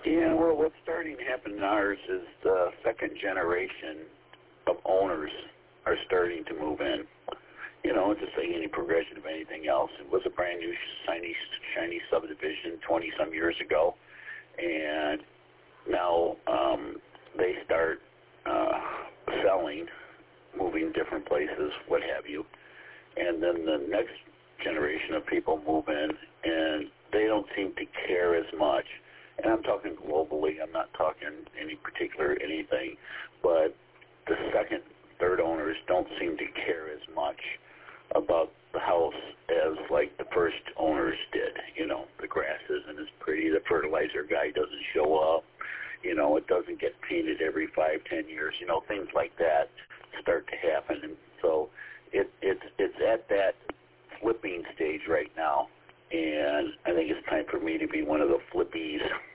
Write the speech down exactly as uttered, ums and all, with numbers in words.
Yeah, well, what's starting to happen in ours is the second generation of owners are starting to move in. You know, just like any progression of anything else. It was a brand new shiny, shiny subdivision twenty-some years ago, and now um, they start uh, selling, moving different places, what have you. And then the next generation of people move in, and they don't seem to care as much. And I'm talking globally. I'm not talking any particular anything. But the second, third owners don't seem to care as much about the house as like the first owners did. You know, the grass isn't as pretty. The fertilizer guy doesn't show up. You know, it doesn't get painted every five, ten years. You know, things like that start to happen. And so it, it's it's at that flipping stage right now. And I think it's time for me to be one of the flippies.